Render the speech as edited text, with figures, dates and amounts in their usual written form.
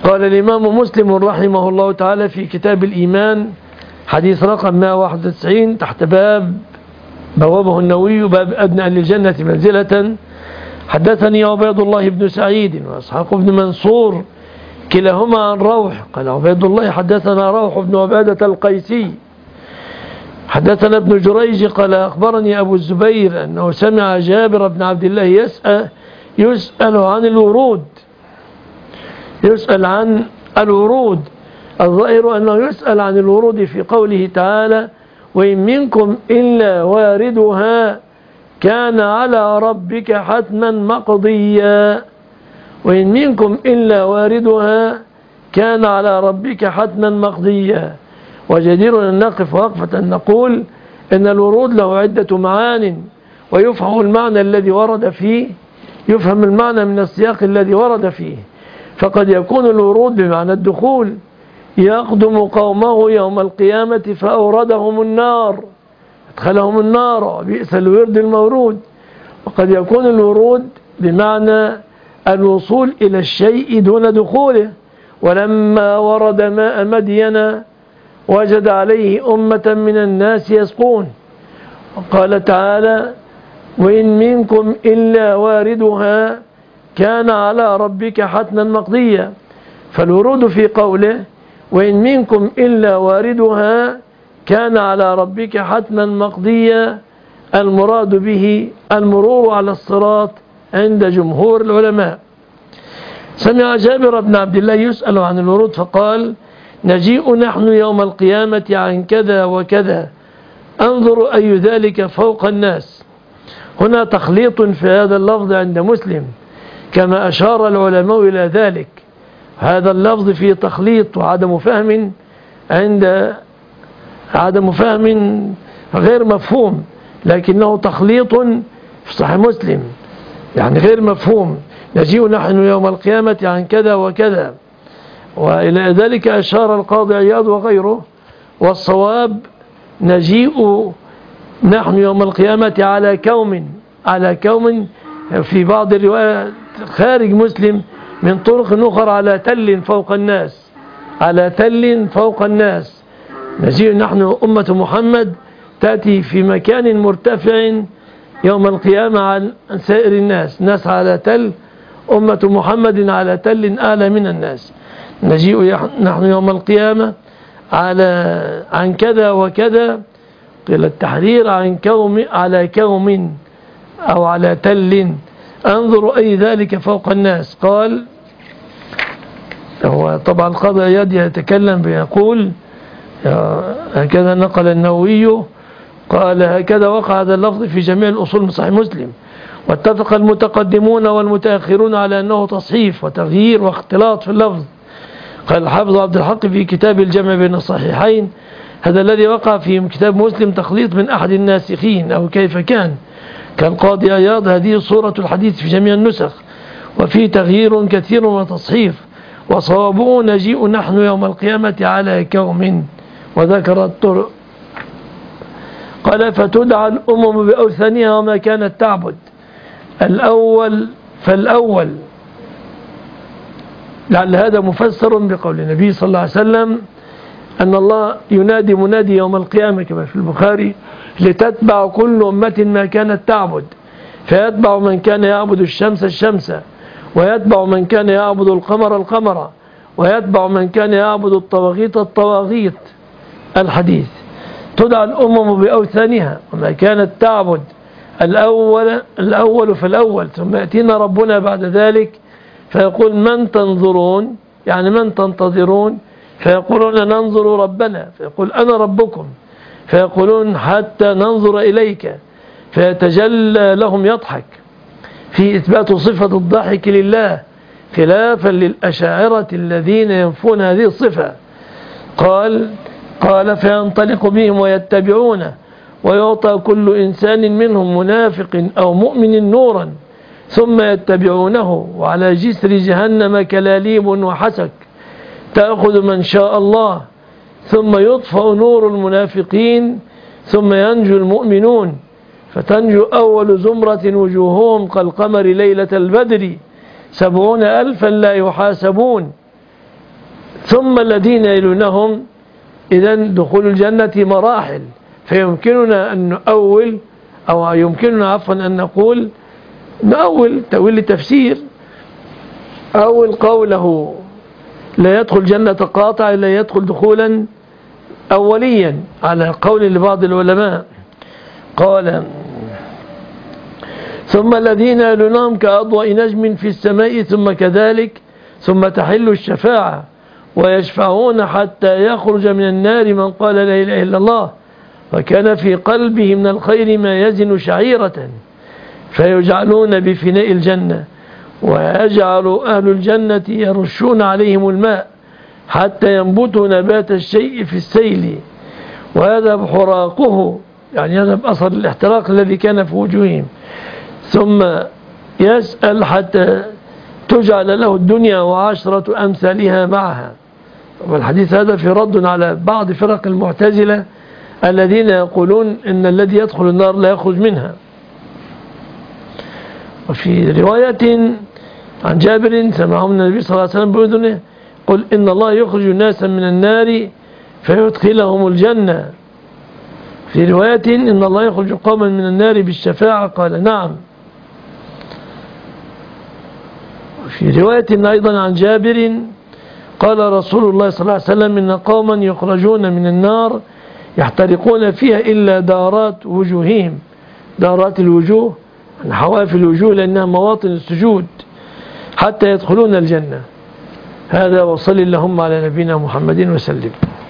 قال الإمام مسلم رحمه الله تعالى في كتاب الإيمان حديث رقم 191 تحت بوابه النووي باب أدنى أهل الجنة منزلة: حدثني عبيد الله بن سعيد وإسحاق بن منصور كلاهما عن روح. قال عبيد الله: حدثنا روح بن عبادة القيسي حدثنا ابن جريج قال أخبرني أبو الزبير أنه سمع جابر بن عبد الله يسأل عن الورود. يسأل عن الورود، الظاهر أنه يسأل عن الورود في قوله تعالى: وإن منكم إلا واردها كان على ربك حتما مقضيا. وإن منكم إلا واردها كان على ربك حتما مقضيا. وجدير أن نقف وقفة نقول إن الورود له عدة معان، ويفهم المعنى الذي ورد فيه، يفهم المعنى من السياق الذي ورد فيه. فقد يكون الورود بمعنى الدخول، يقدم قومه يوم القيامة فأوردهم النار، أدخلهم النار، بئس الورد المورود. وقد يكون الورود بمعنى الوصول إلى الشيء دون دخوله. ولما ورد ماء مدين وجد عليه أمة من الناس يسقون. وقال تعالى: وإن منكم إلا واردها كان على ربك حتما مقضيا. فالورود في قوله وإن منكم إلا واردها كان على ربك حتما مقضيا المراد به المرور على الصراط عند جمهور العلماء. سمع جابر بن عبد الله يسأل عن الورود فقال: نجيء نحن يوم القيامة عن كذا وكذا انظر أي ذلك فوق الناس. هنا تخليط في هذا اللفظ عند مسلم كما أشار العلماء إلى ذلك. هذا اللفظ فيه تخليط وعدم فهم، عدم فهم غير مفهوم، لكنه تخليط في صحيح مسلم يعني غير مفهوم. نجيء نحن يوم القيامة عن كذا وكذا، وإلى ذلك أشار القاضي عياض وغيره. والصواب نجيء نحن يوم القيامة على كوم في بعض الروايات خارج مسلم من طرق أخرى على تل فوق الناس، على تل فوق الناس. نجيء نحن أمة محمد تأتي في مكان مرتفع يوم القيامة عن سائر الناس، ناس على تل، أمة محمد على تل أعلى من الناس. نجيء نحن يوم القيامة عن كذا وكذا، قيل التحرير عن كوم، على كوم أو على تل انظروا أي ذلك فوق الناس. قال هو طبعا القاضي عياض يتكلم بيقول هكذا نقل النووي، قال هكذا وقع هذا اللفظ في جميع الأصول من صحيح مسلم، واتفق المتقدمون والمتأخرون على أنه تصحيف وتغيير واختلاط في اللفظ. قال الحافظ عبد الحق في كتاب الجمع بين الصحيحين: هذا الذي وقع في كتاب مسلم تخليط من أحد الناسخين أو كيف كان كالقاضي عياض. هذه صورة الحديث في جميع النسخ، وفيه تغيير كثير وتصحيف. وصوابه نجيء نحن يوم القيامة على كوم، وذكر الطرق. قال: فتدعى الأمم بأوثانها وما كانت تعبد. الأول فالأول، لعل هذا مفسر بقول النبي صلى الله عليه وسلم أن الله ينادي منادي يوم القيامة كما في البخاري: لتتبع كل أمة ما كانت تعبد، فيتبع من كان يعبد الشمس الشمس، ويتبع من كان يعبد القمر القمر، ويتبع من كان يعبد الطواغيت الطواغيت. الحديث. تدعى الأمم بأوثانها وما كانت تعبد. الأول فالأول، ثم يأتينا ربنا بعد ذلك فيقول: من تنظرون؟ يعني من تنتظرون؟ فيقولون: ننظر ربنا. فيقول: أنا ربكم. فيقولون: حتى ننظر إليك. فيتجلى لهم يضحك، في إثبات صفة الضحك لله خلافا للأشاعرة الذين ينفون هذه الصفة. قال فينطلق بهم ويتبعونه، ويعطى كل إنسان منهم منافق أو مؤمن نورا، ثم يتبعونه، وعلى جسر جهنم كلاليب وحسك تأخذ من شاء الله، ثم يطفأ نور المنافقين، ثم ينجو المؤمنون، فتنجو أول زمرة وجوههم كالقمر ليلة البدر 70,000 لا يحاسبون. ثم الذين يلونهم. إذن دخول الجنة مراحل، فيمكننا أن نؤول أو يمكننا عفوا أن نقول نؤول تأويل لتفسير. أول قوله لا يدخل جنة قاطع لا يدخل دخولا أوليا على قول لبعض العلماء. قال ثم الذين يلونهم كأضواء نجم في السماء ثم كذلك ثم تحل الشفاعة ويشفعون حتى يخرج من النار من قال لا إله إلا الله وكان في قلبه من الخير ما يزن شعيرة فيجعلون بفناء الجنة ويجعل أهل الجنة يرشون عليهم الماء حتى ينبتوا نبات الشيء في السيل ويذهب حراقه، يعني يذهب أثر الاحتراق الذي كان في وجوههم، ثم يسأل حتى تجعل له الدنيا وعشرة أمثالها معها. والحديث هذا في رد على بعض فرق المعتزلة الذين يقولون إن الذي يدخل النار لا يخرج منها. وفي رواية عن جابر سمعه من النبي صلى الله عليه وسلم بأذنه قل إن الله يخرج الناس من النار فيدخلهم الجنة. في رواية إن الله يخرج قوما من النار بالشفاعة قال نعم. في رواية أيضا عن جابر قال رسول الله صلى الله عليه وسلم إن قوما يخرجون من النار يحترقون فيها إلا دارات وجوههم، دارات الوجوه حواف الوجوه لأنها مواطن السجود، حتى يدخلون الجنة. هذا وصل اللهم على نبينا محمد وسلم.